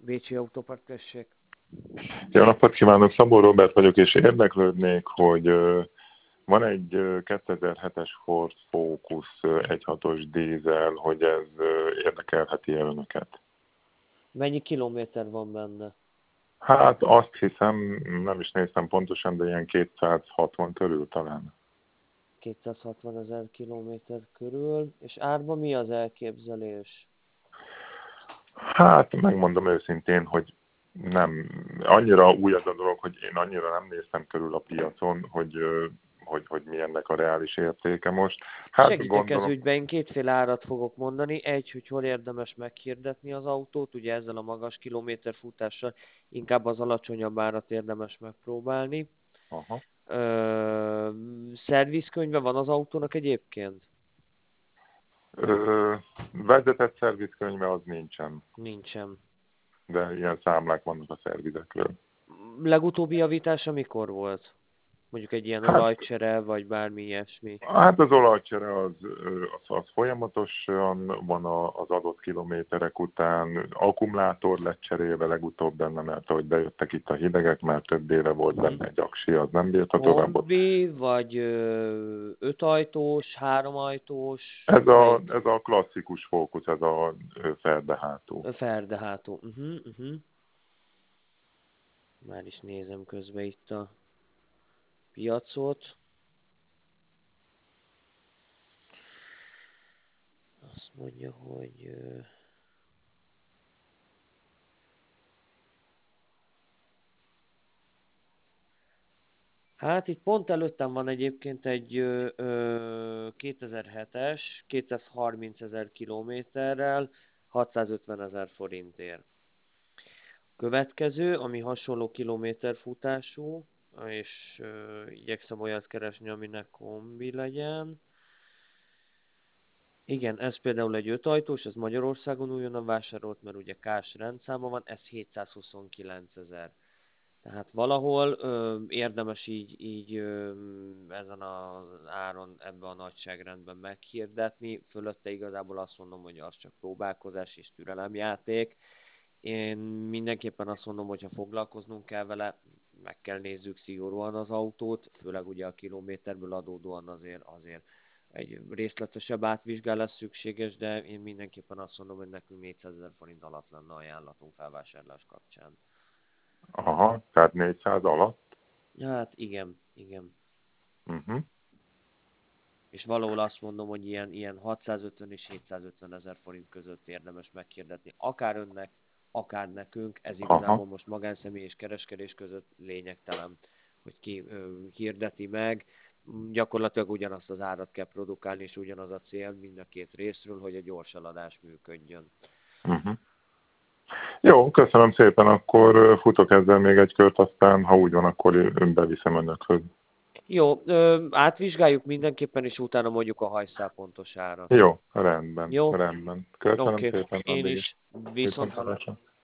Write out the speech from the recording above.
Bécsi Autópart, tessék. Jó napot kívánok, Szabó Róbert vagyok, és érdeklődnék, hogy van egy 2007-es Ford Focus 1.6-os dízel, hogy ez érdekelheti-e önöket? Mennyi kilométer van benne? Hát azt hiszem, nem is néztem pontosan, de ilyen 260 körül talán. 260 000 kilométer körül. És árban mi az elképzelés? Hát megmondom őszintén, hogy nem, annyira új az a dolog, hogy én annyira nem néztem körül a piacon, hogy mi ennek a reális értéke most. Hát Segítek ez gondolom, ügyben, én kétféle árat fogok mondani. Egy, hogy hol érdemes meghirdetni az autót, ugye ezzel a magas kilométerfutással inkább az alacsonyabb árat érdemes megpróbálni. aha. Szervizkönyve van az autónak egyébként? Vezetett szervizkönyve az nincsen, Nincsen. de ilyen számlák vannak a szervizekről. Legutóbbi javítása mikor volt? Mondjuk egy ilyen Hát, olajcsere, vagy bármi ilyesmi. hát az olajcsere az folyamatosan van az adott kilométerek után. Akkumulátor lett cserélve legutóbb benne, mert ahogy bejöttek itt a hidegek, mert több éve volt benne egy aksi, az nem bírta tovább. Kombi, vagy 5 ajtós, 3 ajtós, Ez a klasszikus fókusz, ez a ferdehátú. ferdehátú. Már is nézem közben itt a piacot. Azt mondja, hogy hát itt pont előttem van egyébként egy 2007-es, 230 000 kilométerrel, 650 000 forintért. Következő, ami hasonló kilométerfutású, és igyekszem olyat keresni, aminek kombi legyen. Igen, ez például egy 5 ajtós, ez Magyarországon újonnan vásárolt, mert ugye KS rendszáma van, ez 729 000. Tehát valahol érdemes így ezen az áron ebbe a nagyságrendben meghirdetni. Fölötte igazából azt mondom, hogy az csak próbálkozás és türelemjáték. Én mindenképpen azt mondom, hogy ha foglalkoznunk kell vele, meg kell nézzük szigorúan az autót, főleg ugye a kilométerből adódóan azért egy részletesebb átvizsgálás szükséges, de én mindenképpen azt mondom, hogy nekünk 400 000 forint alatt lenne ajánlatunk felvásárlás kapcsán. Aha, tehát 400 alatt? Hát igen. Uh-huh. És valahol azt mondom, hogy ilyen 650 és 750 000 forint között érdemes meghirdetni. Akár önnek, akár nekünk, ez Aha. igazából most magánszemély és kereskedés között lényegtelen, hogy ki hirdeti meg. Gyakorlatilag ugyanazt az árat kell produkálni, és ugyanaz a cél mind a két részről, hogy a gyors eladás működjön. Uh-huh. Jó, köszönöm szépen, akkor futok ezzel még egy kört, aztán ha úgy van, akkor beviszem önökhöz. Jó, átvizsgáljuk mindenképpen, és utána mondjuk a hajszál pontos árat. Jó, rendben, Jó? rendben. Köszönöm Oké. szépen, Én addig is. is. Viszont hallásra.